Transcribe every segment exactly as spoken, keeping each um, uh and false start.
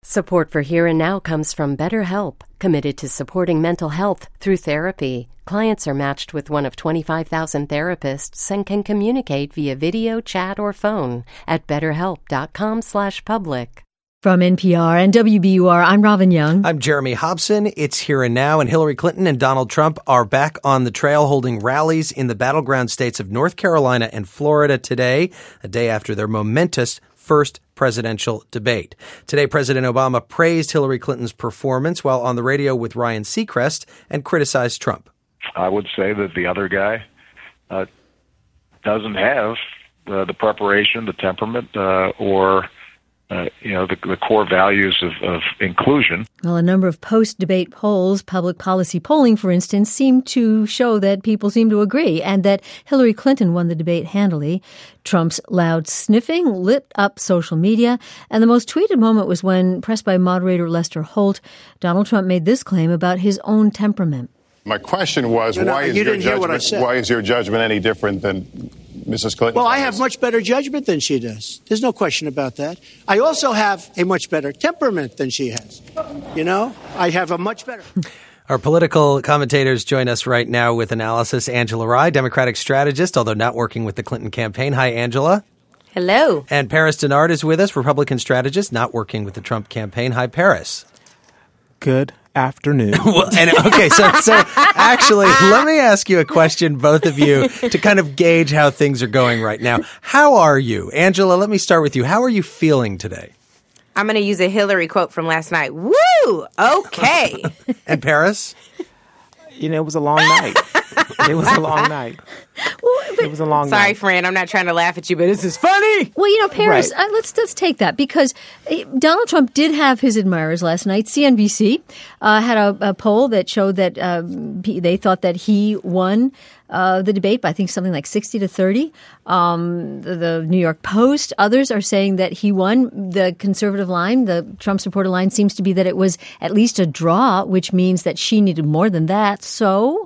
Support for Here and Now comes from BetterHelp, committed to supporting mental health through therapy. Clients are matched with one of twenty-five thousand therapists and can communicate via video, chat, or phone at betterhelp.com slash public. From N P R and W B U R, I'm Robin Young. I'm Jeremy Hobson. It's Here and Now, and Hillary Clinton and Donald Trump are back on the trail holding rallies in the battleground states of North Carolina and Florida today, a day after their momentous first presidential debate. Today, President Obama praised Hillary Clinton's performance while on the radio with Ryan Seacrest and criticized Trump. I would say that the other guy uh, doesn't have uh, the preparation, the temperament, uh, or Uh, you know, the, the core values of, of inclusion. Well, a number of post-debate polls, public policy polling, for instance, seem to show that people seem to agree and that Hillary Clinton won the debate handily. Trump's loud sniffing lit up social media, and the most tweeted moment was when, pressed by moderator Lester Holt, Donald Trump made this claim about his own temperament. My question was, no, no, why, is you your didn't hear what I judgment, said. why is your judgment any different than Missus Clinton? Well, I have much better judgment than she does. There's no question about that. I also have a much better temperament than she has. You know, I have a much better. Our political commentators join us right now with analysis. Angela Rye, Democratic strategist, although not working with the Clinton campaign. Hi, Angela. Hello. And Paris Denard is with us, Republican strategist, not working with the Trump campaign. Hi, Paris. Good afternoon. well, and, okay, so so actually, let me ask you a question, both of you, to kind of gauge how things are going right now. How are you? Angela, let me start with you. How are you feeling today? I'm going to use a Hillary quote from last night. Woo! Okay. And Paris? You know, it was a long night. It was a long night. Well, but, it was a long sorry, night. Sorry, friend. I'm not trying to laugh at you, but this is funny. Well, you know, Paris, Right. uh, let's let's take that because uh, Donald Trump did have his admirers last night. C N B C uh, had a, a poll that showed that uh, they thought that he won uh, the debate by, I think, something like sixty to thirty. Um, the, the New York Post, others are saying that he won. The conservative line, the Trump supporter line, seems to be that it was at least a draw, which means that she needed more than that. So...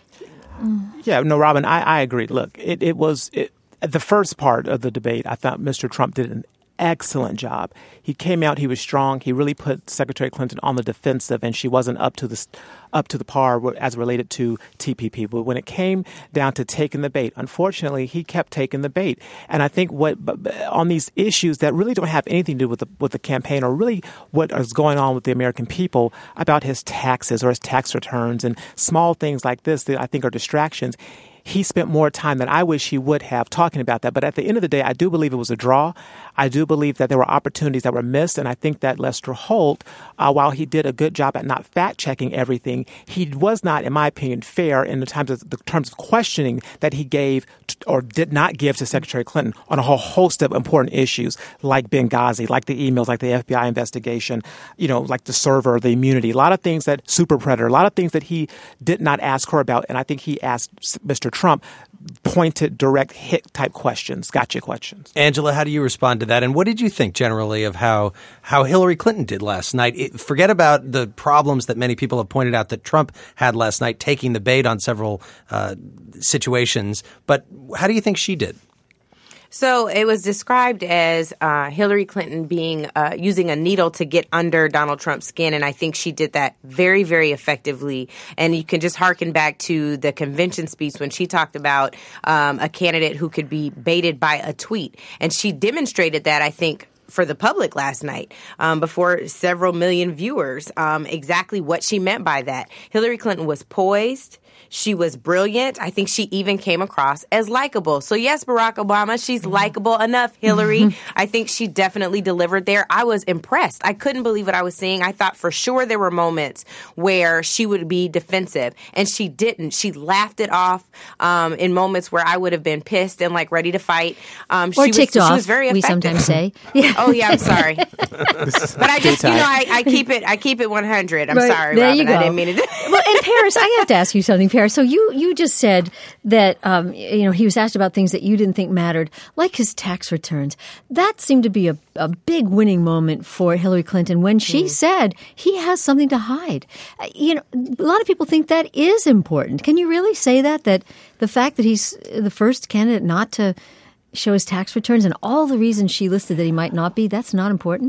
Yeah, no, Robin, I, I agree. Look, it, it was it, the first part of the debate. I thought Mister Trump did an excellent job. He came out, he was strong. He really put Secretary Clinton on the defensive, and she wasn't up to the up to the par as related to T P P. But when it came down to taking the bait, unfortunately, he kept taking the bait. And I think what on these issues that really don't have anything to do with the with the campaign, or really what is going on with the American people about his taxes or his tax returns and small things like this that I think are distractions. He spent more time than I wish he would have talking about that. But at the end of the day, I do believe it was a draw. I do believe that there were opportunities that were missed. And I think that Lester Holt, uh, while he did a good job at not fact-checking everything, he was not, in my opinion, fair in the terms of, the terms of questioning that he gave to, or did not give to Secretary Clinton on a whole host of important issues like Benghazi, like the emails, like the F B I investigation, you know, like the server, the immunity, a lot of things that Super Predator, a lot of things that he did not ask her about. And I think he asked Mister Trump pointed, direct hit type questions, gotcha questions. Angela, how do you respond to that? And what did you think generally of how how Hillary Clinton did last night? It, forget about the problems that many people have pointed out that Trump had last night, taking the bait on several uh, situations. But how do you think she did? So it was described as uh, Hillary Clinton being uh, using a needle to get under Donald Trump's skin. And I think she did that very, very effectively. And you can just hearken back to the convention speech when she talked about um, a candidate who could be baited by a tweet. And she demonstrated that, I think, for the public last night um, before several million viewers, um, exactly what she meant by that. Hillary Clinton was poised. She was brilliant. I think she even came across as likable. So, yes, Barack Obama, she's mm-hmm. likable enough. Hillary, mm-hmm. I think she definitely delivered there. I was impressed. I couldn't believe what I was seeing. I thought for sure there were moments where she would be defensive, and she didn't. She laughed it off um, in moments where I would have been pissed and, like, ready to fight. Um, or she ticked was, off, she was very effective. we sometimes say. Yeah. Oh, yeah, I'm sorry. But I just, you know, I, I keep it I keep it one hundred. I'm right. sorry, there Robin. You go. I didn't mean it. Well, and Paris, I have to ask you something, Paris. So you, you just said that, um, you know, he was asked about things that you didn't think mattered, like his tax returns. That seemed to be a, a big winning moment for Hillary Clinton when she mm. said he has something to hide. Uh, you know, a lot of people think that is important. Can you really say that, that the fact that he's the first candidate not to show his tax returns and all the reasons she listed that he might not be, that's not important?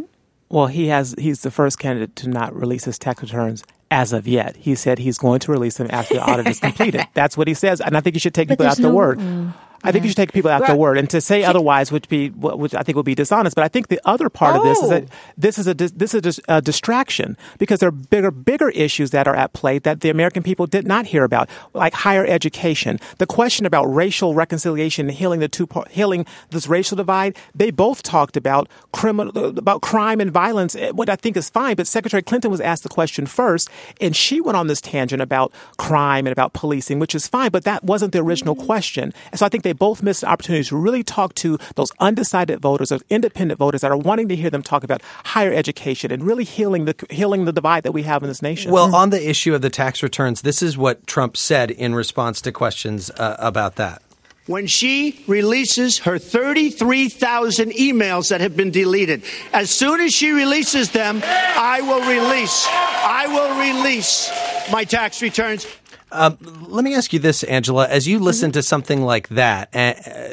Well, he has. He's the first candidate to not release his tax returns as of yet. He said he's going to release them after the audit is completed. That's what he says, and I think you should take But people at their no, word. mm, I think yeah. you should take people at Well, their word, and to say otherwise would be, which I think would be dishonest. But I think the other part Oh. of this is that this is a dis- this is a distraction, because there are bigger bigger issues that are at play that the American people did not hear about, like higher education, the question about racial reconciliation, and healing the two par- healing this racial divide. They both talked about criminal about crime and violence, what I think is fine. But Secretary Clinton was asked the question first, and she went on this tangent about crime and about policing, which is fine. But that wasn't the original question, and so I think they both missed an opportunity to really talk to those undecided voters, those independent voters that are wanting to hear them talk about higher education and really healing the healing the divide that we have in this nation. Well, on the issue of the tax returns, this is what Trump said in response to questions uh, about that. When she releases her thirty-three thousand emails that have been deleted, as soon as she releases them, I will release, I will release my tax returns. Um, let me ask you this, Angela. As you listen to something like that, uh,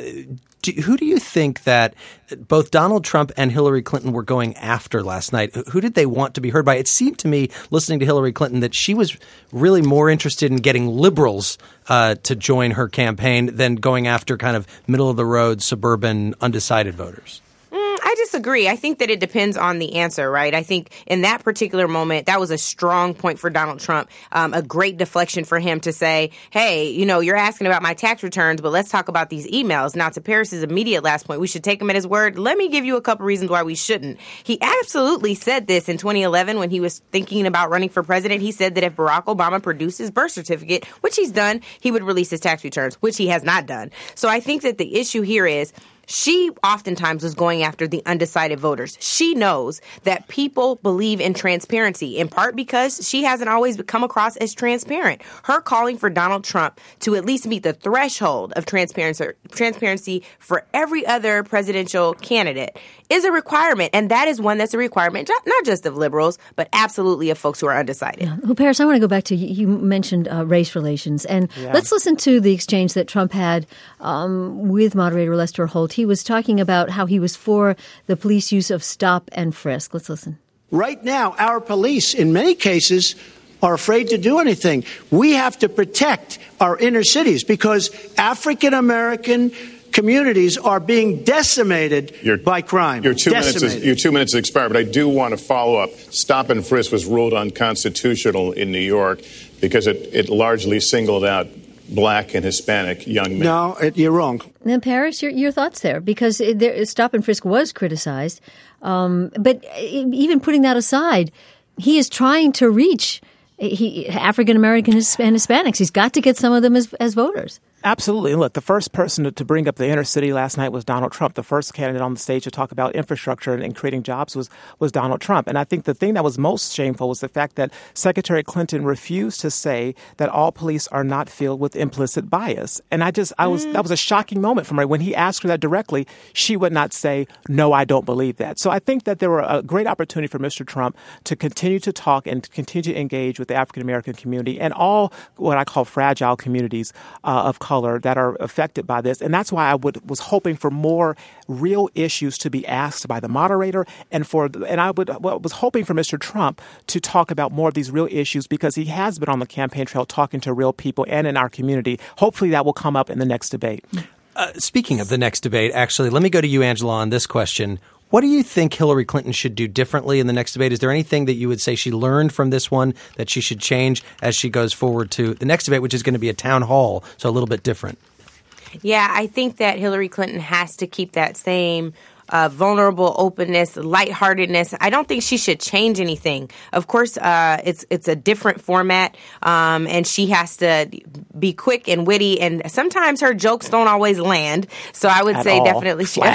do, who do you think that both Donald Trump and Hillary Clinton were going after last night? Who did they want to be heard by? It seemed to me, listening to Hillary Clinton, that she was really more interested in getting liberals uh, to join her campaign than going after kind of middle-of-the-road, suburban, undecided voters. I disagree. I think that it depends on the answer, right? I think in that particular moment, that was a strong point for Donald Trump, um, a great deflection for him to say, hey, you know, you're asking about my tax returns, but let's talk about these emails. Now, to Paris's immediate last point, we should take him at his word. Let me give you a couple reasons why we shouldn't. He absolutely said this in twenty eleven when he was thinking about running for president. He said that if Barack Obama produced his birth certificate, which he's done, he would release his tax returns, which he has not done. So I think that the issue here is, she oftentimes was going after the undecided voters. She knows that people believe in transparency, in part because she hasn't always come across as transparent. Her calling for Donald Trump to at least meet the threshold of transparency, transparency for every other presidential candidate is a requirement. And that is one that's a requirement, not just of liberals, but absolutely of folks who are undecided. Yeah. Well, Paris, I want to go back to, you mentioned uh, race relations. And Yeah. let's listen to the exchange that Trump had um, with moderator Lester Holt. He was talking about how he was for the police use of stop and frisk. Let's listen. Right now, our police, in many cases, are afraid to do anything. We have to protect our inner cities because African American communities are being decimated Your- by crime. Your two minutes Decimated. is, your two minutes has expired, but I do want to follow up. Stop and frisk was ruled unconstitutional in New York because it, it largely singled out black and Hispanic young men. No, it, you're wrong. And Paris, your, your thoughts there, because it, there, stop and frisk was criticized. Um, but even putting that aside, he is trying to reach he, African American and Hispanics. He's got to get some of them as, as voters. Absolutely. And look, the first person to, to bring up the inner city last night was Donald Trump. The first candidate on the stage to talk about infrastructure and, and creating jobs was, was Donald Trump. And I think the thing that was most shameful was the fact that Secretary Clinton refused to say that all police are not filled with implicit bias. And I just, I was, mm. that was a shocking moment for me. When he asked her that directly, she would not say, no, I don't believe that. So I think that there were a great opportunity for Mister Trump to continue to talk and continue to engage with the African American community and all what I call fragile communities uh, of color that are affected by this. And that's why I would, was hoping for more real issues to be asked by the moderator and for and I would well, was hoping for Mister Trump to talk about more of these real issues because he has been on the campaign trail talking to real people and in our community. Hopefully that will come up in the next debate. Uh, speaking of the next debate, actually, let me go to you, Angela, on this question. What do you think Hillary Clinton should do differently in the next debate? Is there anything that you would say she learned from this one that she should change as she goes forward to the next debate, which is going to be a town hall, so a little bit different? Yeah, I think that Hillary Clinton has to keep that same uh, vulnerable openness, lightheartedness. I don't think she should change anything. Of course, uh, it's it's a different format, um, and she has to be quick and witty, and sometimes her jokes don't always land. So I would At say all. definitely she,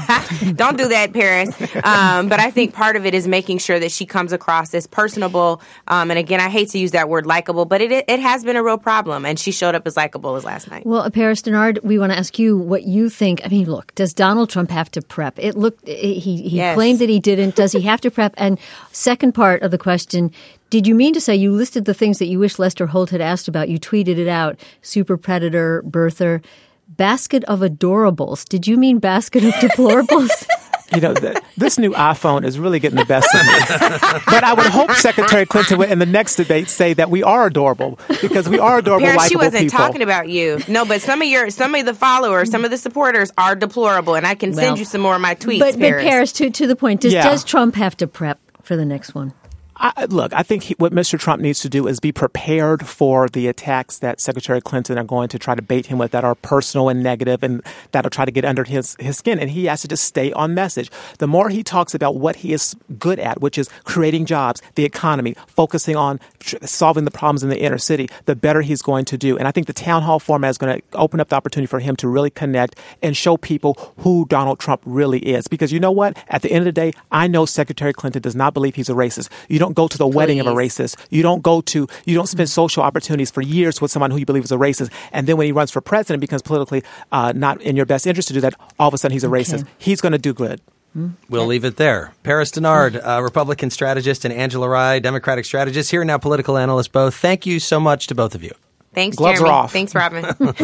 don't do that, Paris. Um, but I think part of it is making sure that she comes across as personable. Um, and again, I hate to use that word likable, but it it has been a real problem, and she showed up as likable as last night. Well, Paris Denard, we want to ask you what you think. I mean, look, does Donald Trump have to prep? It looked he he Yes. claimed that he didn't. Does he have to prep? And second part of the question, did you mean to say you listed the things that you wish Lester Holt had asked about? You tweeted it out: super predator, birther, basket of adorables. Did you mean basket of deplorables? You know, the, this new iPhone is really getting the best of me. But I would hope Secretary Clinton would, in the next debate, say that we are adorable, because we are adorable, Paris, likable people. She wasn't talking about you. No, but some of your, some of the followers, some of the supporters are deplorable, and I can send Well, you some more of my tweets, But, Paris. but Paris, to, to the point, does, Yeah. does Trump have to prep for the next one? I, look, I think he, what Mister Trump needs to do is be prepared for the attacks that Secretary Clinton are going to try to bait him with that are personal and negative, and that'll try to get under his, his skin. And he has to just stay on message. The more he talks about what he is good at, which is creating jobs, the economy, focusing on tr- solving the problems in the inner city, the better he's going to do. And I think the town hall format is going to open up the opportunity for him to really connect and show people who Donald Trump really is. Because you know what? At the end of the day, I know Secretary Clinton does not believe he's a racist. You don't go to the wedding of a racist. You don't go to, you don't spend social opportunities for years with someone who you believe is a racist. And then when he runs for president, becomes politically uh, not in your best interest to do that, all of a sudden he's a Okay. racist. He's going to do good. We'll leave it there. Paris Denard, uh, Republican strategist, and Angela Rye, Democratic strategist, here and now political analyst both. Thank you so much to both of you. Thanks, Gloves Jeremy. are off. Thanks, Robin.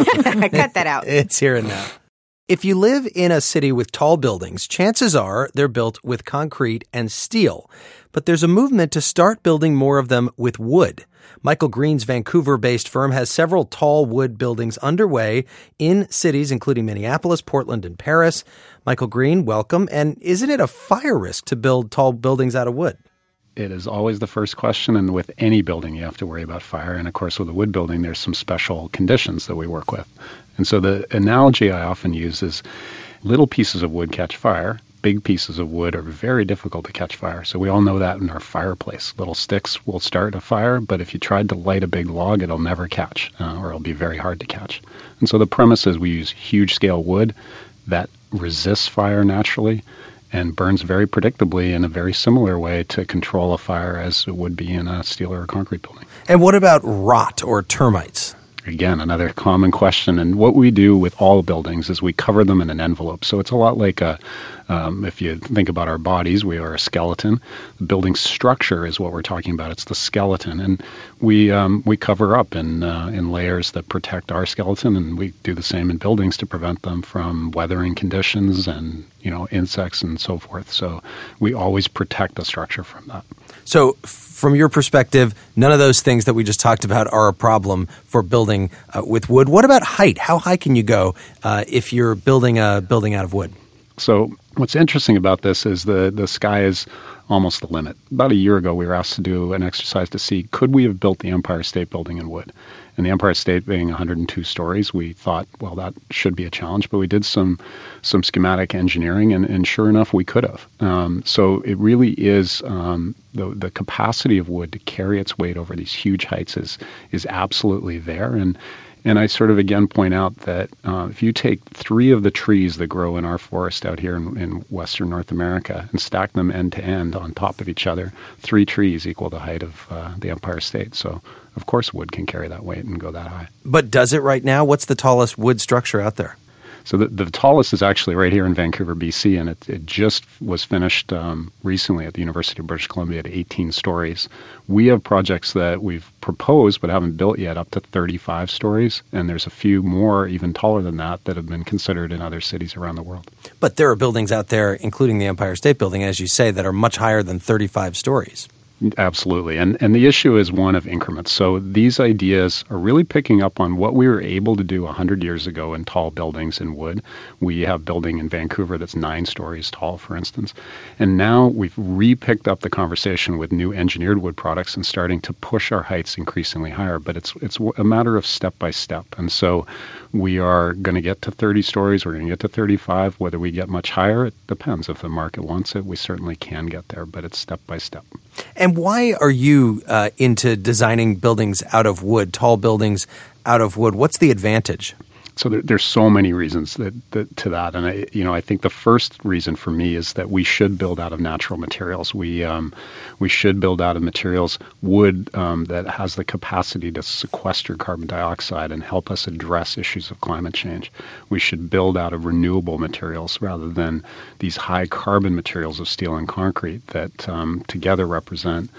Cut that out. It's here and now. If you live in a city with tall buildings, chances are they're built with concrete and steel. But there's a movement to start building more of them with wood. Michael Green's Vancouver-based firm has several tall wood buildings underway in cities including Minneapolis, Portland, and Paris. Michael Green, welcome. And isn't it a fire risk to build tall buildings out of wood? It is always the first question, and with any building, you have to worry about fire. And of course, with a wood building, there's some special conditions that we work with. And so the analogy I often use is little pieces of wood catch fire. Big pieces of wood are very difficult to catch fire. So we all know that in our fireplace. Little sticks will start a fire, but if you tried to light a big log, it'll never catch, uh, or it'll be very hard to catch. And so the premise is we use huge scale wood that resists fire naturally and burns very predictably in a very similar way to control a fire as it would be in a steel or a concrete building. And what about rot or termites? Again, another common question. And what we do with all buildings is we cover them in an envelope. So it's a lot like a, um, if you think about our bodies, we are a skeleton. The building structure is what we're talking about. It's the skeleton. And we um, we cover up in, uh, in layers that protect our skeleton. And we do the same in buildings to prevent them from weathering conditions and, you know, insects and so forth. So we always protect the structure from that. So from your perspective, none of those things that we just talked about are a problem for building uh, with wood. What about height? How high can you go uh, if you're building a building out of wood? So what's interesting about this is the, the sky is almost the limit. About a year ago, we were asked to do an exercise to see, could we have built the Empire State Building in wood? And the Empire State being one hundred two stories, we thought, well, that should be a challenge. But we did some some schematic engineering, and, and sure enough, we could have. Um, so it really is um, the the capacity of wood to carry its weight over these huge heights is is absolutely there. And And I sort of again point out that uh, if you take three of the trees that grow in our forest out here in, in Western North America and stack them end to end on top of each other, three trees equal the height of uh, the Empire State. So, of course, wood can carry that weight and go that high. But does it right now? What's the tallest wood structure out there? So the, the tallest is actually right here in Vancouver, B C, and it, it just was finished um, recently at the University of British Columbia at eighteen stories. We have projects that we've proposed but haven't built yet up to thirty-five stories, and there's a few more even taller than that that have been considered in other cities around the world. But there are buildings out there, including the Empire State Building, as you say, that are much higher than thirty-five stories. Absolutely. And and the issue is one of increments. So these ideas are really picking up on what we were able to do one hundred years ago in tall buildings in wood. We have a building in Vancouver that's nine stories tall, for instance. And now we've re-picked up the conversation with new engineered wood products and starting to push our heights increasingly higher. But it's it's a matter of step by step. And so we are going to get to thirty stories. We're going to get to thirty-five. Whether we get much higher, it depends. If the market wants it, we certainly can get there. But it's step by step. And why are you uh, into designing buildings out of wood, tall buildings out of wood? What's the advantage? So there, there's so many reasons that, that, to that, and I, you know, I think the first reason for me is that we should build out of natural materials. We um, we should build out of materials, wood um, that has the capacity to sequester carbon dioxide and help us address issues of climate change. We should build out of renewable materials rather than these high carbon materials of steel and concrete that um, together represent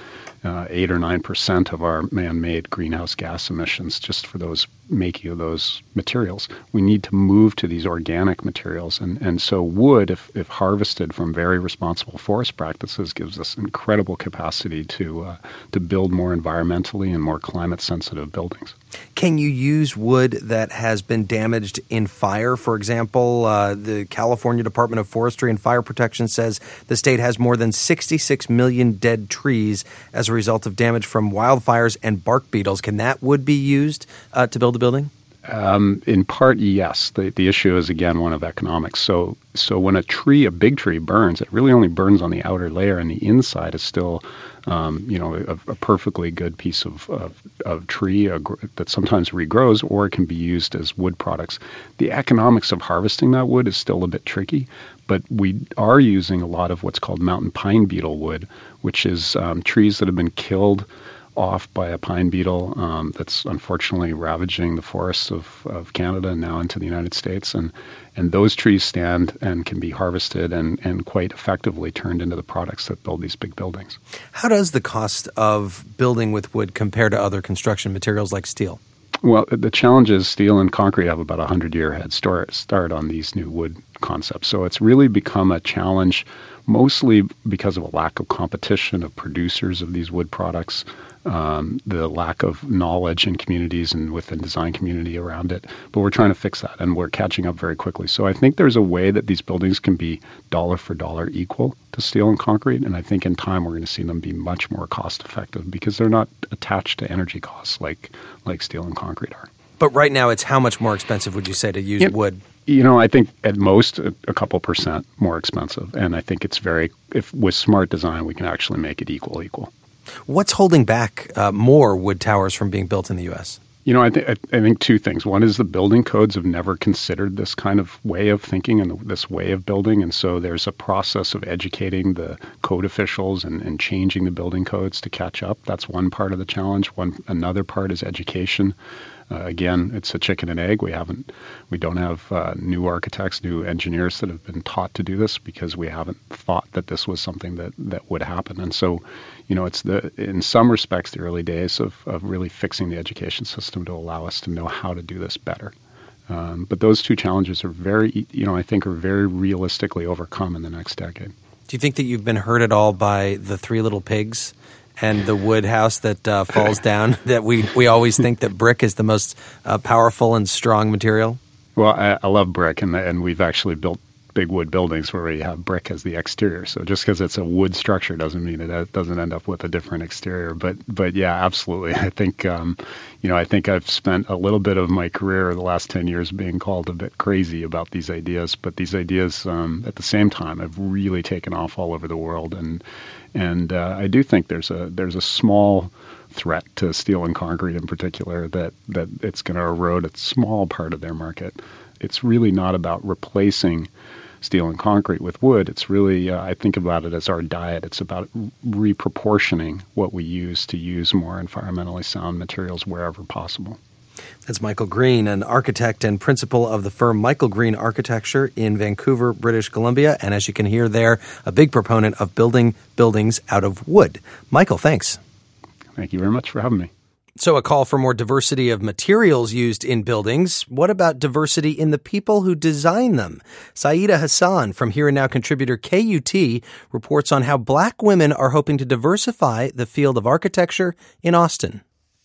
uh, eight or nine percent of our man-made greenhouse gas emissions just for those making of those materials. We need to move to these organic materials. And, and so wood, if, if harvested from very responsible forest practices, gives us incredible capacity to uh, to build more environmentally and more climate-sensitive buildings. Can you use wood that has been damaged in fire? For example, uh, the California Department of Forestry and Fire Protection says the state has more than sixty-six million dead trees as a result of damage from wildfires and bark beetles. Can that wood be used uh, to build a building? Um, in part, yes. The the issue is, again, one of economics. So so when a tree, a big tree, burns, it really only burns on the outer layer, and the inside is still, um, you know, a, a perfectly good piece of, of, of tree uh, that sometimes regrows, or it can be used as wood products. The economics of harvesting that wood is still a bit tricky, but we are using a lot of what's called mountain pine beetle wood, which is um, trees that have been killed off by a pine beetle um, that's unfortunately ravaging the forests of, of Canada and now into the United States. And, and those trees stand and can be harvested and, and quite effectively turned into the products that build these big buildings. How does the cost of building with wood compare to other construction materials like steel? Well, the challenge is steel and concrete have about a hundred-year head start, start on these new wood concepts. So it's really become a challenge mostly because of a lack of competition of producers of these wood products, um, the lack of knowledge in communities and within design community around it. But we're trying to fix that, and we're catching up very quickly. So I think there's a way that these buildings can be dollar for dollar equal to steel and concrete, and I think in time we're going to see them be much more cost effective because they're not attached to energy costs like like steel and concrete are. But right now it's how much more expensive, would you say, to use yeah. wood? You know, I think at most a, a couple percent more expensive. And I think it's very, if with smart design, we can actually make it equal, equal. What's holding back uh, more wood towers from being built in the U S? You know, I, th- I think two things. One is the building codes have never considered this kind of way of thinking and this way of building. And so there's a process of educating the code officials and, and changing the building codes to catch up. That's one part of the challenge. One Another part is education. Uh, again, it's a chicken and egg. We haven't, we don't have uh, new architects, new engineers that have been taught to do this because we haven't thought that this was something that, that would happen. And so, you know, it's the, in some respects, the early days of, of really fixing the education system to allow us to know how to do this better. Um, but those two challenges are very, you know, I think are very realistically overcome in the next decade. Do you think that you've been hurt at all by the Three Little Pigs and the wood house that uh, falls down, that we, we always think that brick is the most uh, powerful and strong material? Well, I, I love brick, and and we've actually built big wood buildings where we have brick as the exterior. So just because it's a wood structure doesn't mean it doesn't end up with a different exterior. But but yeah, absolutely. I think um, you know I think I've spent a little bit of my career the last ten years being called a bit crazy about these ideas. But these ideas um, at the same time have really taken off all over the world, and and uh, I do think there's a there's a small threat to steel and concrete in particular that that it's going to erode a small part of their market. It's really not about replacing steel and concrete with wood. It's really, uh, I think about it as our diet. It's about reproportioning what we use to use more environmentally sound materials wherever possible. That's Michael Green, an architect and principal of the firm Michael Green Architecture in Vancouver, British Columbia. And as you can hear there, a big proponent of building buildings out of wood. Michael, thanks. Thank you very much for having me. So a call for more diversity of materials used in buildings. What about diversity in the people who design them? Saida Hassan from Here and Now contributor K U T reports on how black women are hoping to diversify the field of architecture in Austin.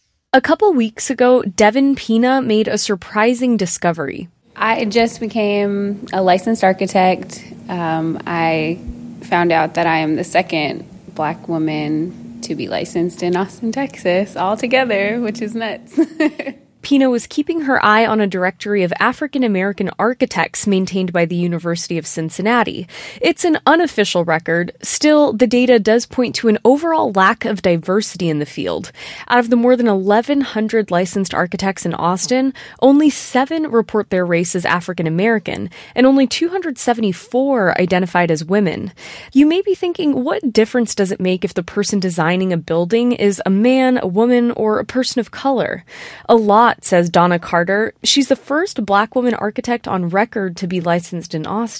A couple weeks ago, Devin Pina made a surprising discovery. I just became a licensed architect. Um, I found out that I am the second black woman to be licensed in Austin, Texas, all together, which is nuts. Pina was keeping her eye on a directory of African-American architects maintained by the University of Cincinnati. It's an unofficial record. Still, the data does point to an overall lack of diversity in the field. Out of the more than eleven hundred licensed architects in Austin, only seven report their race as African-American, and only two hundred seventy-four identified as women. You may be thinking, what difference does it make if the person designing a building is a man, a woman, or a person of color? A lot, says Donna Carter. She's the first black woman architect on record to be licensed in Austin.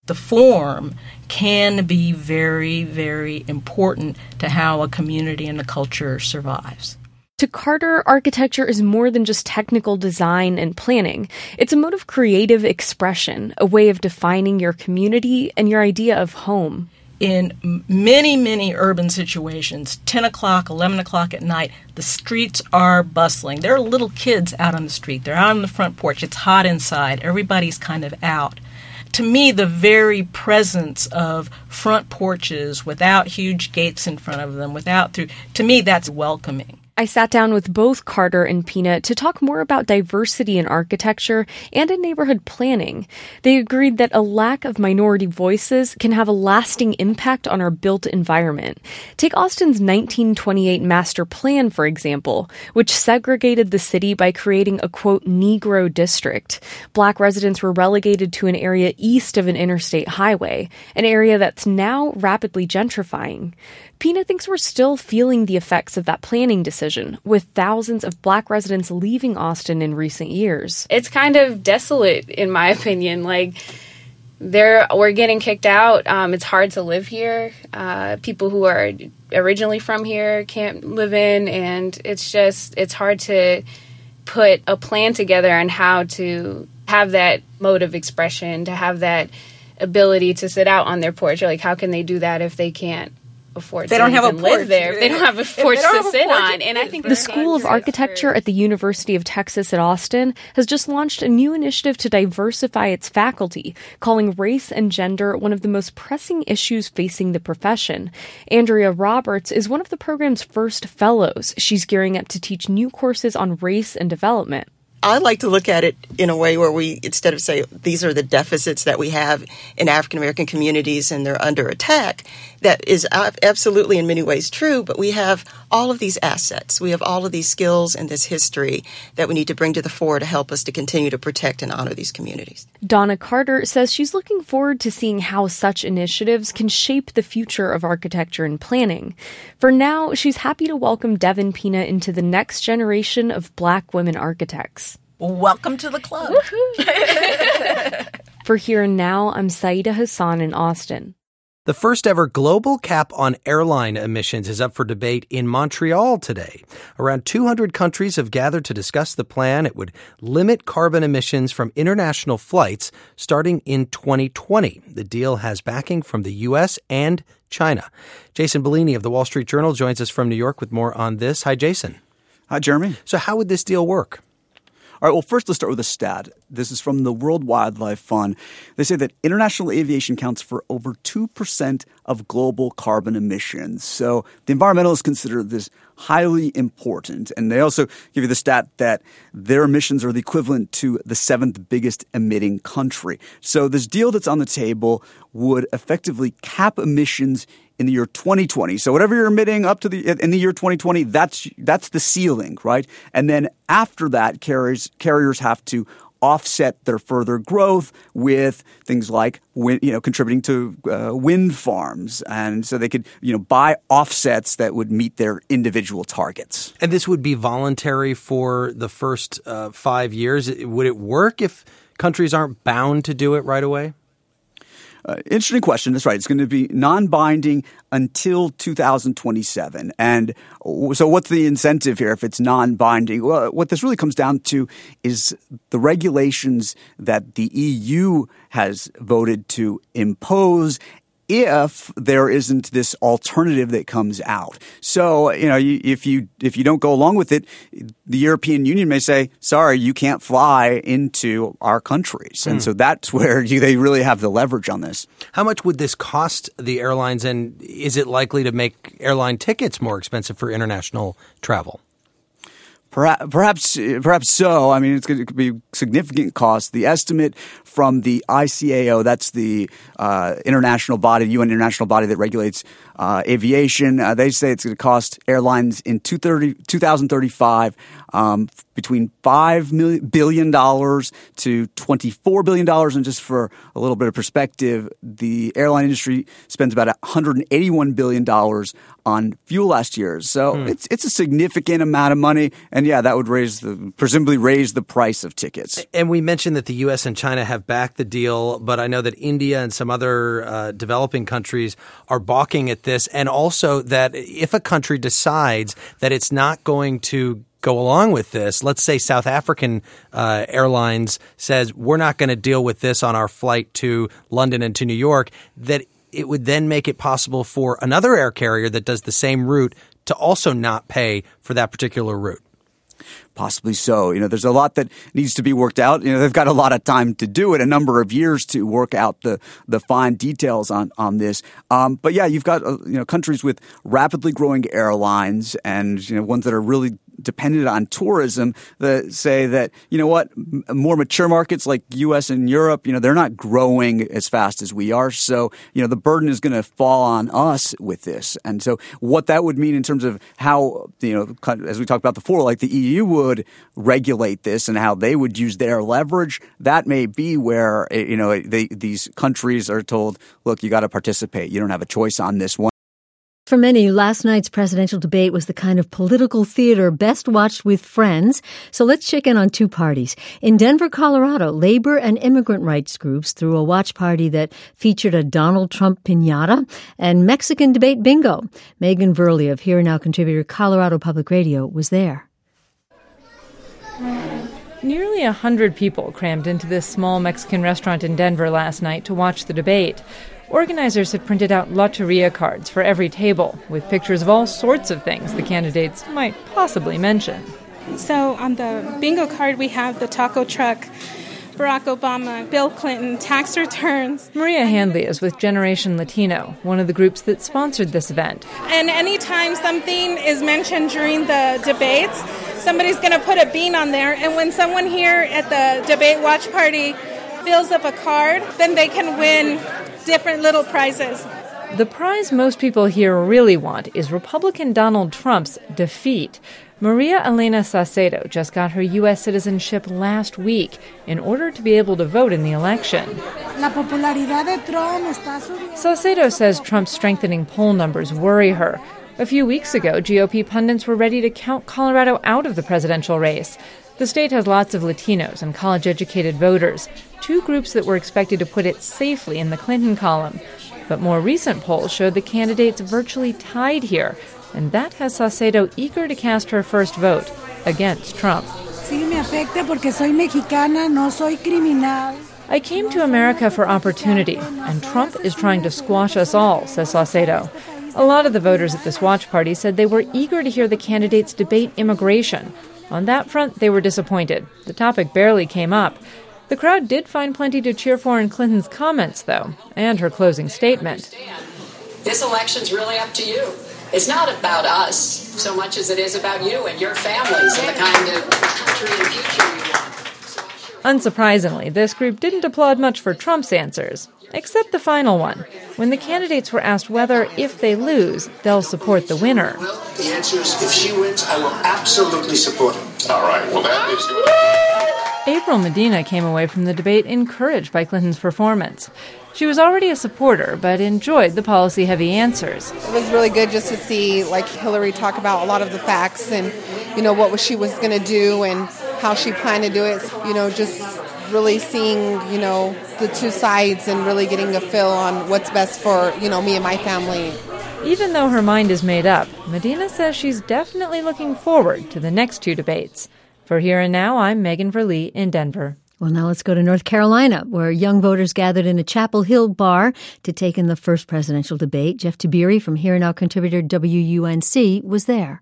The form can be very, very important to how a community and a culture survives. To Carter, architecture is more than just technical design and planning. It's a mode of creative expression, a way of defining your community and your idea of home. In many, many urban situations, ten o'clock, eleven o'clock at night, the streets are bustling. There are little kids out on the street. They're out on the front porch. It's hot inside. Everybody's kind of out. To me, the very presence of front porches without huge gates in front of them, without through, to me, that's welcoming. I sat down with both Carter and Pina to talk more about diversity in architecture and in neighborhood planning. They agreed that a lack of minority voices can have a lasting impact on our built environment. Take Austin's nineteen twenty-eight master plan, for example, which segregated the city by creating a, quote, Negro district. Black residents were relegated to an area east of an interstate highway, an area that's now rapidly gentrifying. Pina thinks we're still feeling the effects of that planning decision, with thousands of Black residents leaving Austin in recent years. It's kind of desolate, in my opinion. Like, they're, we're getting kicked out. Um, it's hard to live here. Uh, people who are originally from here can't live in, and it's just, it's hard to put a plan together on how to have that mode of expression, to have that ability to sit out on their porch. Like, how can they do that if they can't afford they to don't have a porch. live there? If they don't have a porch to sit on. And I think the School of Architecture at the University of Texas at Austin has just launched a new initiative to diversify its faculty, calling race and gender one of the most pressing issues facing the profession. Andrea Roberts is one of the program's first fellows. She's gearing up to teach new courses on race and development. I like to look at it in a way where we, instead of say, these are the deficits that we have in African-American communities and they're under attack, that is absolutely in many ways true, but we have all of these assets. We have all of these skills and this history that we need to bring to the fore to help us to continue to protect and honor these communities. Donna Carter says she's looking forward to seeing how such initiatives can shape the future of architecture and planning. For now, she's happy to welcome Devin Pina into the next generation of Black women architects. Welcome to the club. For Here and Now, I'm Saida Hassan in Austin. The first ever global cap on airline emissions is up for debate in Montreal today. Around two hundred countries have gathered to discuss the plan. It would limit carbon emissions from international flights starting in twenty twenty. The deal has backing from the U S and China. Jason Bellini of the Wall Street Journal joins us from New York with more on this. Hi, Jason. Hi, Jeremy. So how would this deal work? All right, well, first let's start with a stat. This is from the World Wildlife Fund. They say that international aviation counts for over two percent of global carbon emissions. So the environmentalists consider this highly important. And they also give you the stat that their emissions are the equivalent to the seventh biggest emitting country. So this deal that's on the table would effectively cap emissions in the year twenty twenty. So whatever you're emitting up to the in the year twenty twenty, that's that's the ceiling, right? And then after that, carriers carriers have to offset their further growth with things like wind, you know, contributing to uh, wind farms, and so they could, you know, buy offsets that would meet their individual targets. And this would be voluntary for the first uh, five years. Would it work if countries aren't bound to do it right away? Uh, interesting question. That's right. It's going to be non-binding until two thousand twenty-seven. And so what's the incentive here if it's non-binding? Well, what this really comes down to is the regulations that the E U has voted to impose if there isn't this alternative that comes out. So, you know, you, if you if you don't go along with it, the European Union may say, sorry, you can't fly into our countries. And mm. so that's where you, they really have the leverage on this. How much would this cost the airlines, and is it likely to make airline tickets more expensive for international travel? Perhaps, perhaps so. I mean, it's going to be significant cost. The estimate from the I C A O, that's the uh, international body, U N international body that regulates uh, aviation, uh, they say it's going to cost airlines in two thousand thirty-five um, between five billion dollars to twenty-four billion dollars. And just for a little bit of perspective, the airline industry spends about one hundred eighty-one billion dollars on fuel last year. So hmm. it's it's a significant amount of money. And yeah, that would raise the presumably raise the price of tickets. And we mentioned that the U S and China have backed the deal, but I know that India and some other uh, developing countries are balking at this. And also that if a country decides that it's not going to go along with this, let's say South African uh, Airlines says we're not going to deal with this on our flight to London and to New York, that it would then make it possible for another air carrier that does the same route to also not pay for that particular route. Possibly so. You know, there's a lot that needs to be worked out. You know, they've got a lot of time to do it, a number of years to work out the the fine details on on this. Um, but yeah, you've got uh, you know countries with rapidly growing airlines and you know ones that are really dependent on tourism that say that, you know what, more mature markets like U S and Europe, you know, they're not growing as fast as we are. So, you know, the burden is going to fall on us with this. And so what that would mean in terms of how, you know, as we talked about before, like the E U would regulate this and how they would use their leverage, that may be where, you know, they, these countries are told, look, you got to participate. You don't have a choice on this one. For many, last night's presidential debate was the kind of political theater best watched with friends. So let's check in on two parties. In Denver, Colorado, labor and immigrant rights groups threw a watch party that featured a Donald Trump piñata and Mexican debate bingo. Megan Verley of Here and Now contributor Colorado Public Radio was there. Nearly a hundred people crammed into this small Mexican restaurant in Denver last night to watch the debate. Organizers had printed out loteria cards for every table with pictures of all sorts of things the candidates might possibly mention. So on the bingo card, we have the taco truck, Barack Obama, Bill Clinton, tax returns. Maria Handley is with Generation Latino, one of the groups that sponsored this event. And anytime something is mentioned during the debates, somebody's going to put a bean on there. And when someone here at the debate watch party fills up a card, then they can win different little prizes. The prize most people here really want is Republican Donald Trump's defeat. Maria Elena Saucedo just got her U S citizenship last week in order to be able to vote in the election. Saucedo says Trump's strengthening poll numbers worry her. A few weeks ago, G O P pundits were ready to count Colorado out of the presidential race. The state has lots of Latinos and college-educated voters, two groups that were expected to put it safely in the Clinton column. But more recent polls showed the candidates virtually tied here, and that has Saucedo eager to cast her first vote against Trump. I came to America for opportunity, and Trump is trying to squash us all, says Saucedo. A lot of the voters at this watch party said they were eager to hear the candidates debate immigration. On that front, they were disappointed. The topic barely came up. The crowd did find plenty to cheer for in Clinton's comments, though, and her closing statement. This election's really up to you. It's not about us so much as it is about you and your families and the kind of country and future you want. Unsurprisingly, this group didn't applaud much for Trump's answers, except the final one, when the candidates were asked whether, if they lose, they'll support the winner. Well, the answer is, if she wins, I will absolutely support her. All right, well, that is good. April Medina came away from the debate encouraged by Clinton's performance. She was already a supporter, but enjoyed the policy-heavy answers. It was really good just to see, like, Hillary talk about a lot of the facts and, you know, what she was going to do and how she planned to do it. You know, just really seeing, you know, the two sides and really getting a feel on what's best for, you know, me and my family. Even though her mind is made up, Medina says she's definitely looking forward to the next two debates. For Here and Now, I'm Megan Verlee in Denver. Well, now let's go to North Carolina, where young voters gathered in a Chapel Hill bar to take in the first presidential debate. Jeff Tiberi from Here and Now contributor W U N C was there.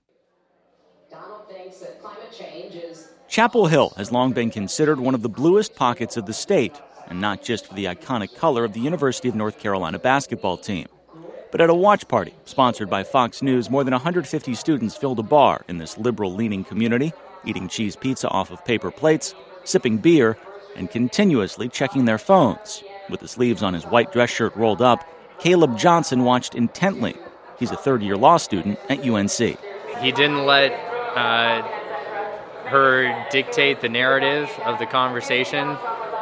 Donald thinks that climate change is... Chapel Hill has long been considered one of the bluest pockets of the state, and not just for the iconic color of the University of North Carolina basketball team. But at a watch party sponsored by Fox News, more than one hundred fifty students filled a bar in this liberal-leaning community, eating cheese pizza off of paper plates, sipping beer, and continuously checking their phones. With the sleeves on his white dress shirt rolled up, Caleb Johnson watched intently. He's a third-year law student at U N C. He didn't let uh, her dictate the narrative of the conversation.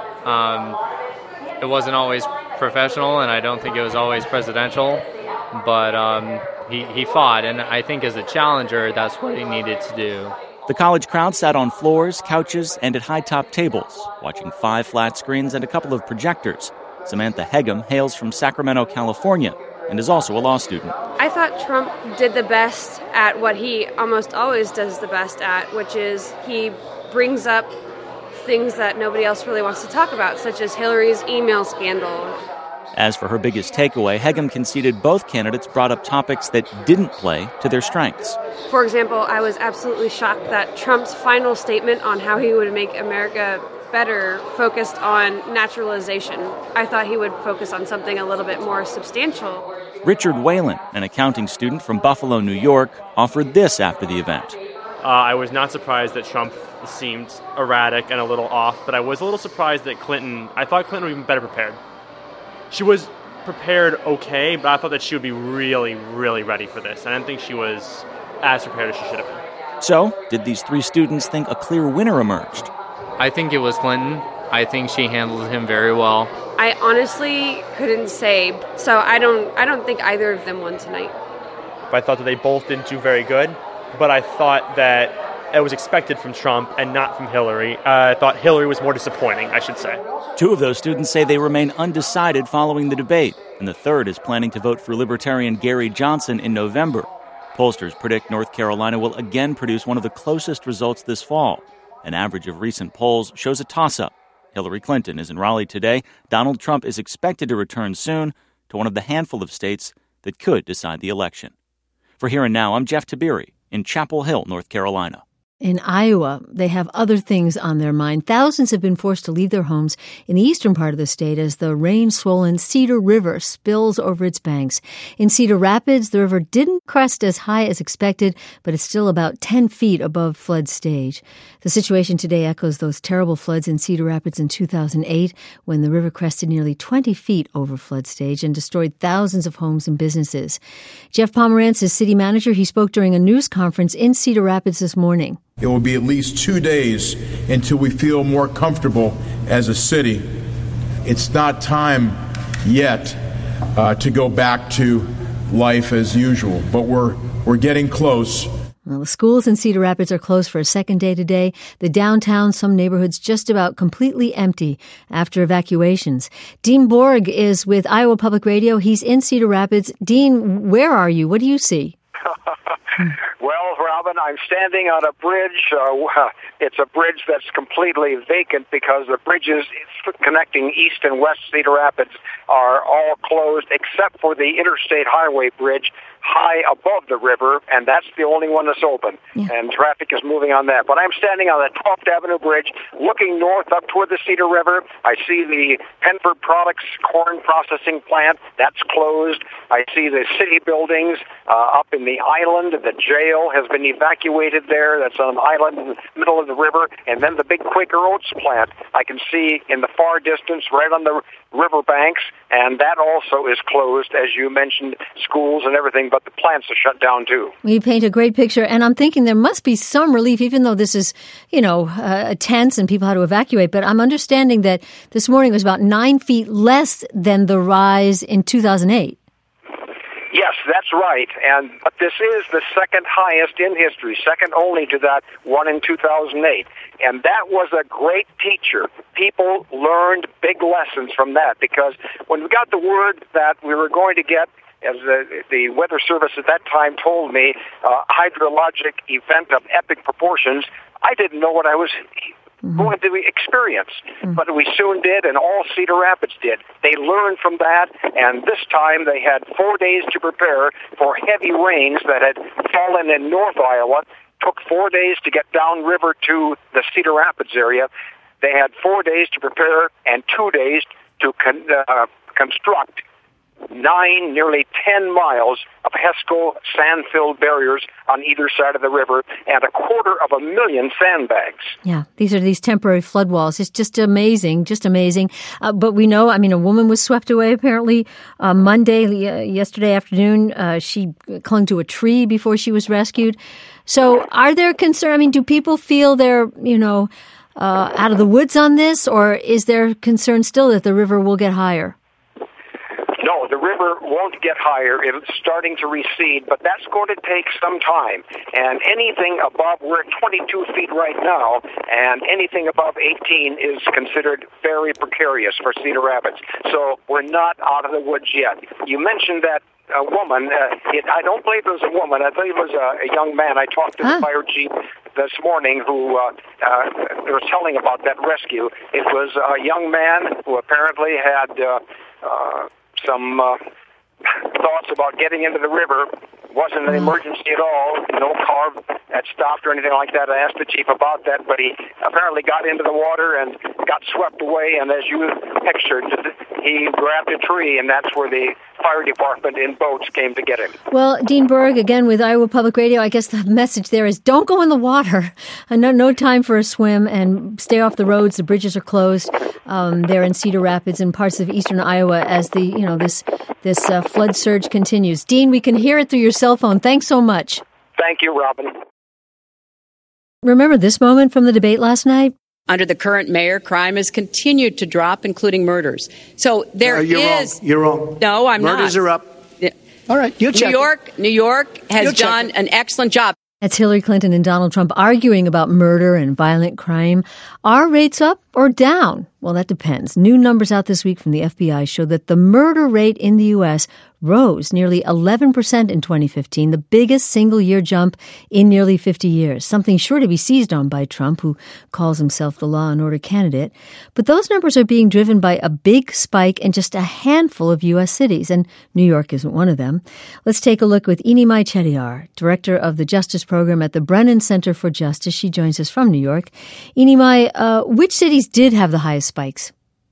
Um, it wasn't always professional, and I don't think it was always presidential, but um, he, he fought, and I think as a challenger, that's what he needed to do. The college crowd sat on floors, couches, and at high-top tables, watching five flat screens and a couple of projectors. Samantha Hegum hails from Sacramento, California, and is also a law student. I thought Trump did the best at what he almost always does the best at, which is he brings up things that nobody else really wants to talk about, such as Hillary's email scandal. As for her biggest takeaway, Hegum conceded both candidates brought up topics that didn't play to their strengths. For example, I was absolutely shocked that Trump's final statement on how he would make America better focused on naturalization. I thought he would focus on something a little bit more substantial. Richard Whalen, an accounting student from Buffalo, New York, offered this after the event. Uh, I was not surprised that Trump seemed erratic and a little off, but I was a little surprised that Clinton, I thought Clinton would be better prepared. She was prepared okay, but I thought that she would be really, really ready for this. I didn't think she was as prepared as she should have been. So, did these three students think a clear winner emerged? I think it was Clinton. I think she handled him very well. I honestly couldn't say, so I don't I don't think either of them won tonight. I thought that they both didn't do very good, but I thought that it was expected from Trump and not from Hillary. Uh, I thought Hillary was more disappointing, I should say. Two of those students say they remain undecided following the debate, and the third is planning to vote for Libertarian Gary Johnson in November. Pollsters predict North Carolina will again produce one of the closest results this fall. An average of recent polls shows a toss-up. Hillary Clinton is in Raleigh today. Donald Trump is expected to return soon to one of the handful of states that could decide the election. For Here and Now, I'm Jeff Tiberi in Chapel Hill, North Carolina. In Iowa, they have other things on their mind. Thousands have been forced to leave their homes in the eastern part of the state as the rain-swollen Cedar River spills over its banks. In Cedar Rapids, the river didn't crest as high as expected, but it's still about ten feet above flood stage. The situation today echoes those terrible floods in Cedar Rapids in two thousand eight, when the river crested nearly twenty feet over flood stage and destroyed thousands of homes and businesses. Jeff Pomerantz is city manager. He spoke during a news conference in Cedar Rapids this morning. It will be at least two days until we feel more comfortable as a city. It's not time yet uh, to go back to life as usual, but we're we're getting close. Well, the schools in Cedar Rapids are closed for a second day today. The downtown, some neighborhoods just about completely empty after evacuations. Dean Borg is with Iowa Public Radio. He's in Cedar Rapids. Dean, where are you? What do you see? Well, Robin, I'm standing on a bridge. Uh, it's a bridge that's completely vacant because the bridges connecting east and west Cedar Rapids are all closed except for the interstate highway bridge high above the river, and that's the only one that's open. Yeah. And traffic is moving on that. But I'm standing on the twelfth Avenue Bridge looking north up toward the Cedar River. I see the Penford Products corn processing plant. That's closed. I see the city buildings uh, up in the island. The jail has been evacuated there. That's on an island in the middle of the river. And then the big Quaker Oats plant I can see in the far distance right on the river banks, and that also is closed, as you mentioned, schools and everything, but the plants are shut down too. You paint a great picture, and I'm thinking there must be some relief, even though this is, you know, uh, tense and people had to evacuate, but I'm understanding that this morning was about nine feet less than the rise in two thousand eight. Yes, that's right. And but this is the second highest in history, second only to that one in two thousand eight. And that was a great teacher. People learned big lessons from that because when we got the word that we were going to get, as the, the Weather Service at that time told me, a hydrologic event of epic proportions, I didn't know what I was mm-hmm. going to experience. Mm-hmm. But we soon did, and all Cedar Rapids did. They learned from that, and this time they had four days to prepare for heavy rains that had fallen in North Iowa. Took four days to get downriver to the Cedar Rapids area. They had four days to prepare and two days to con- uh, construct nine, nearly ten miles of HESCO sand-filled barriers on either side of the river and a quarter of a million sandbags. Yeah, these are these temporary flood walls. It's just amazing, just amazing. Uh, but we know, I mean, a woman was swept away apparently uh, Monday, uh, yesterday afternoon. Uh, she clung to a tree before she was rescued. So are there concerns? I mean, do people feel they're, you know, uh, out of the woods on this, or is there concern still that the river will get higher? No, the river won't get higher. It's starting to recede, but that's going to take some time. And anything above, we're at twenty-two feet right now, and anything above eighteen is considered very precarious for Cedar Rapids. So we're not out of the woods yet. You mentioned that a woman, uh, it, I don't believe it was a woman, I believe it was a, a young man. I talked to huh? the fire chief this morning who uh, uh, was telling about that rescue. It was a young man who apparently had uh, uh, some uh, thoughts about getting into the river. Wasn't an emergency at all. No car had stopped or anything like that. I asked the chief about that, but he apparently got into the water and got swept away, and as you pictured, he grabbed a tree, and that's where the fire department in boats came to get him. Well, Dean Berg, again with Iowa Public Radio, I guess the message there is don't go in the water. No, no time for a swim, and stay off the roads. The bridges are closed um, there in Cedar Rapids and parts of eastern Iowa as the you know this this uh, flood surge continues. Dean, we can hear it through your cell phone. Thanks so much. Thank you, Robin. Remember this moment from the debate last night? Under the current mayor, crime has continued to drop, including murders. So there uh, you're is. Wrong. You're wrong. No, I'm murders not. Murders are up. Yeah. All right, you check. New York, it. New York has You'll done an excellent job. That's Hillary Clinton and Donald Trump arguing about murder and violent crime. Are rates up or down? Well, that depends. New numbers out this week from the F B I show that the murder rate in the U S rose nearly eleven percent in twenty fifteen, the biggest single-year jump in nearly fifty years, something sure to be seized on by Trump, who calls himself the law and order candidate. But those numbers are being driven by a big spike in just a handful of U S cities, and New York isn't one of them. Let's take a look with Inimai Chettiar, director of the Justice Program at the Brennan Center for Justice. She joins us from New York. Inimai, uh, which cities did have the highest spikes?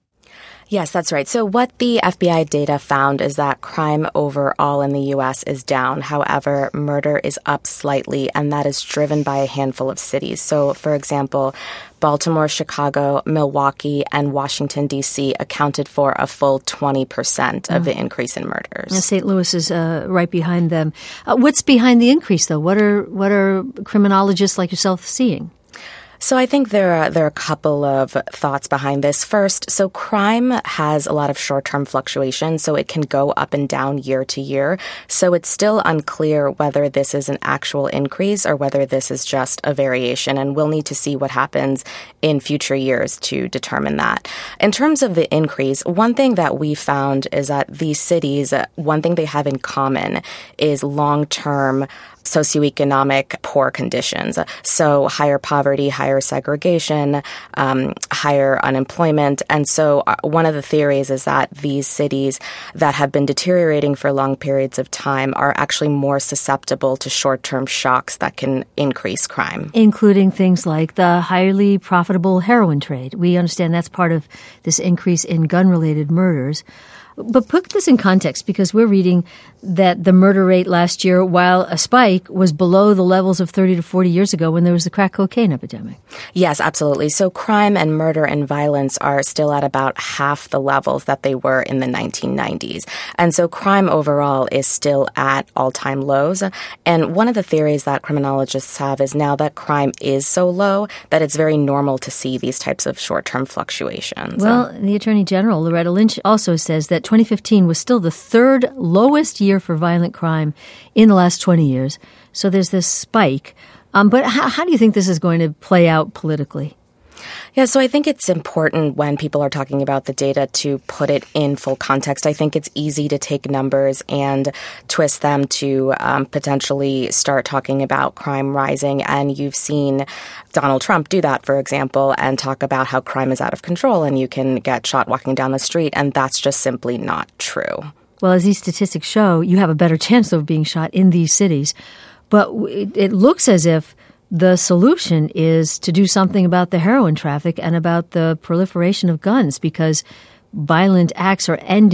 Yes, that's right. So what the F B I data found is that crime overall in the U S is down. However, murder is up slightly, and that is driven by a handful of cities. So, for example, Baltimore, Chicago, Milwaukee, and Washington, D C accounted for a full twenty percent of oh. the increase in murders. Now, Saint Louis is uh, right behind them. Uh, what's behind the increase, though? What are what are criminologists like yourself seeing? So I think there are, there are a couple of thoughts behind this. First, so crime has a lot of short-term fluctuation, so it can go up and down year to year. So it's still unclear whether this is an actual increase or whether this is just a variation, and we'll need to see what happens in future years to determine that. In terms of the increase, one thing that we found is that these cities, one thing they have in common is long-term socioeconomic poor conditions. So higher poverty, higher segregation, um, higher unemployment. And so one of the theories is that these cities that have been deteriorating for long periods of time are actually more susceptible to short-term shocks that can increase crime. Including things like the highly profitable heroin trade. We understand that's part of this increase in gun-related murders. But put this in context, because we're reading that the murder rate last year, while a spike, was below the levels of thirty to forty years ago when there was the crack cocaine epidemic. Yes, absolutely. So crime and murder and violence are still at about half the levels that they were in the nineteen nineties. And so crime overall is still at all-time lows. And one of the theories that criminologists have is now that crime is so low that it's very normal to see these types of short-term fluctuations. Well, the Attorney General, Loretta Lynch, also says that twenty fifteen was still the third lowest year for violent crime in the last twenty years. So there's this spike. Um, but how, how do you think this is going to play out politically? Yeah, so I think it's important when people are talking about the data to put it in full context. I think it's easy to take numbers and twist them to um, potentially start talking about crime rising. And you've seen Donald Trump do that, for example, and talk about how crime is out of control and you can get shot walking down the street. And that's just simply not true. Well, as these statistics show, you have a better chance of being shot in these cities. But it, it looks as if the solution is to do something about the heroin traffic and about the proliferation of guns, because violent acts are ending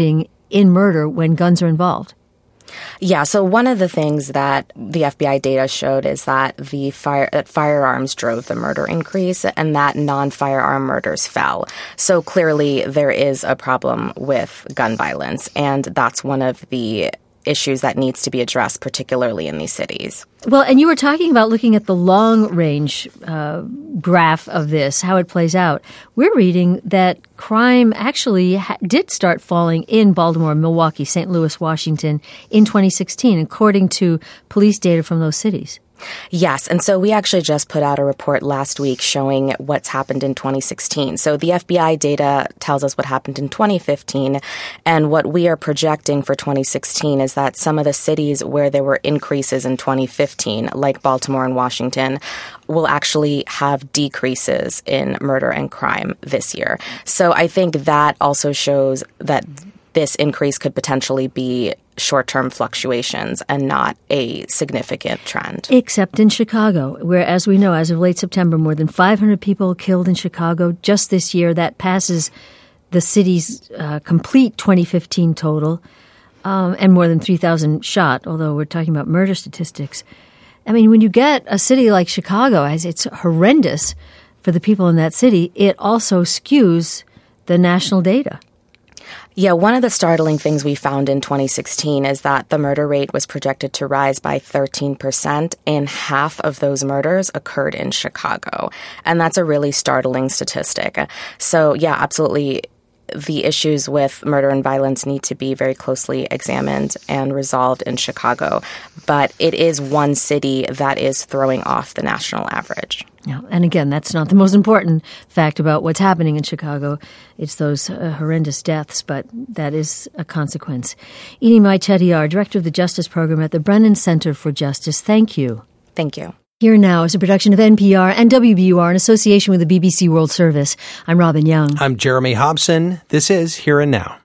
in murder when guns are involved. Yeah, so one of the things that the F B I data showed is that the fire that firearms drove the murder increase and that non-firearm murders fell. So clearly there is a problem with gun violence, and that's one of the issues that needs to be addressed, particularly in these cities. Well, and you were talking about looking at the long-range uh, graph of this, how it plays out. We're reading that crime actually ha- did start falling in Baltimore, Milwaukee, Saint Louis, Washington in twenty sixteen, according to police data from those cities. Yes, and so we actually just put out a report last week showing what's happened in twenty sixteen. So the F B I data tells us what happened in twenty fifteen, and what we are projecting for twenty sixteen is that some of the cities where there were increases in twenty fifteen, like Baltimore and Washington, will actually have decreases in murder and crime this year. So I think that also shows that this increase could potentially be short-term fluctuations and not a significant trend. Except in Chicago, where, as we know, as of late September, more than five hundred people killed in Chicago just this year. That passes the city's uh, complete twenty fifteen total, um, and more than three thousand shot, although we're talking about murder statistics. I mean, when you get a city like Chicago, as it's horrendous for the people in that city, it also skews the national data. Yeah, one of the startling things we found in twenty sixteen is that the murder rate was projected to rise by thirteen percent, and half of those murders occurred in Chicago. And that's a really startling statistic. So, yeah, absolutely. The issues with murder and violence need to be very closely examined and resolved in Chicago. But it is one city that is throwing off the national average. Yeah, and again, that's not the most important fact about what's happening in Chicago. It's those uh, horrendous deaths, but that is a consequence. Inimai Chettiar, Director of the Justice Program at the Brennan Center for Justice, thank you. Thank you. Here Now is a production of N P R and W B U R in association with the B B C World Service. I'm Robin Young. I'm Jeremy Hobson. This is Here and Now.